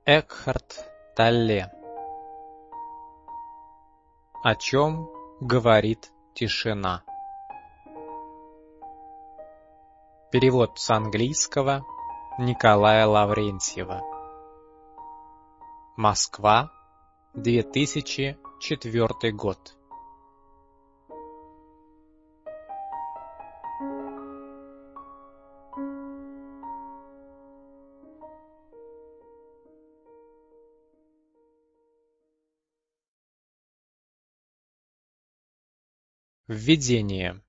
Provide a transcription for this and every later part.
Экхарт Толле. О чем говорит тишина? Перевод с английского Николая Лаврентьева. Москва, 2004 год. Введение.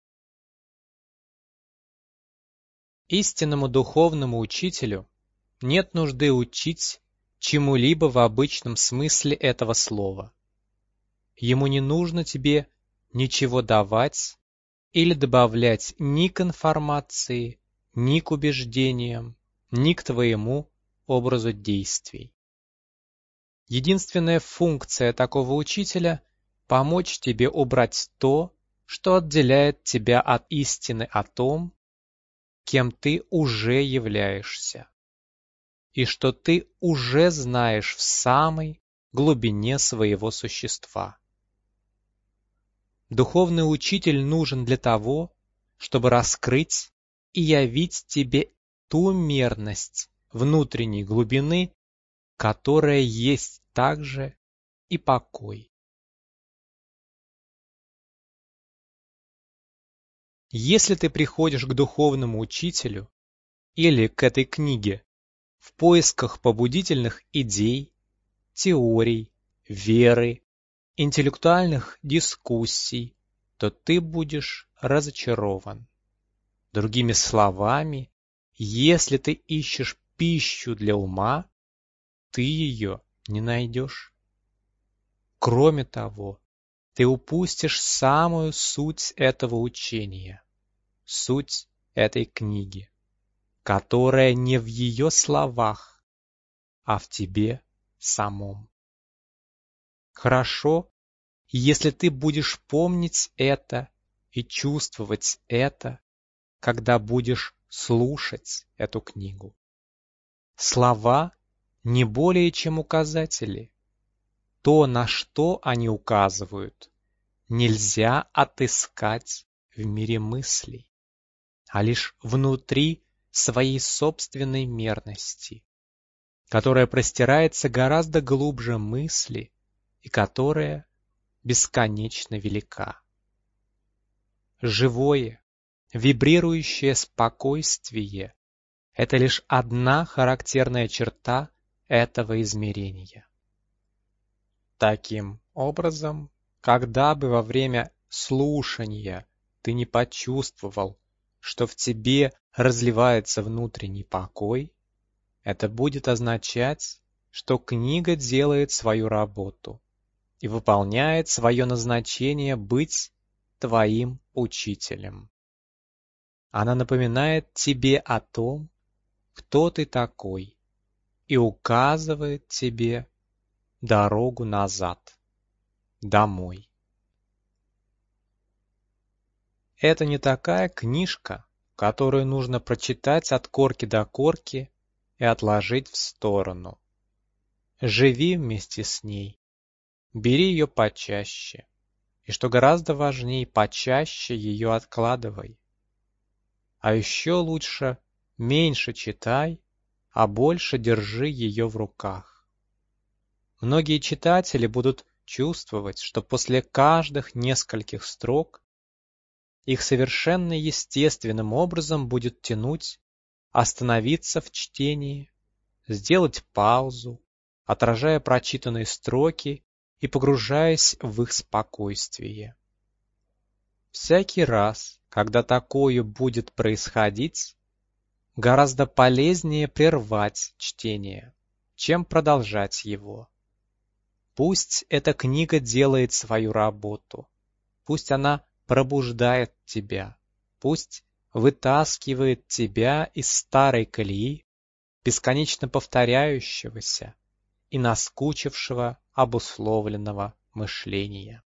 Истинному духовному учителю нет нужды учить чему-либо в обычном смысле этого слова. Ему не нужно тебе ничего давать или добавлять ни к информации, ни к убеждениям, ни к твоему образу действий. Единственная функция такого учителя – помочь тебе убрать то, что отделяет тебя от истины о том, кем ты уже являешься, и что ты уже знаешь в самой глубине своего существа. Духовный учитель нужен для того, чтобы раскрыть и явить тебе ту мерность внутренней глубины, которая есть также и покой. Если ты приходишь к духовному учителю или к этой книге в поисках побудительных идей, теорий, веры, интеллектуальных дискуссий, то ты будешь разочарован. Другими словами, если ты ищешь пищу для ума, ты ее не найдешь. Кроме того, ты упустишь самую суть этого учения, суть этой книги, которая не в ее словах, а в тебе самом. Хорошо, если ты будешь помнить это и чувствовать это, когда будешь слушать эту книгу. Слова не более чем указатели. То, на что они указывают, нельзя отыскать в мире мыслей, а лишь внутри своей собственной мерности, которая простирается гораздо глубже мысли и которая бесконечно велика. Живое, вибрирующее спокойствие – это лишь одна характерная черта этого измерения. Таким образом, когда бы во время слушания ты не почувствовал, что в тебе разливается внутренний покой, это будет означать, что книга делает свою работу и выполняет свое назначение быть твоим учителем. Она напоминает тебе о том, кто ты такой, и указывает тебе дорогу назад, домой. Это не такая книжка, которую нужно прочитать от корки до корки и отложить в сторону. Живи вместе с ней, бери ее почаще, и, что гораздо важнее, почаще ее откладывай. А еще лучше меньше читай, а больше держи ее в руках. Многие читатели будут чувствовать, что после каждых нескольких строк их совершенно естественным образом будет тянуть остановиться в чтении, сделать паузу, отражая прочитанные строки и погружаясь в их спокойствие. Всякий раз, когда такое будет происходить, гораздо полезнее прервать чтение, чем продолжать его. Пусть эта книга делает свою работу, пусть она пробуждает тебя, пусть вытаскивает тебя из старой колеи, бесконечно повторяющегося и наскучившего обусловленного мышления.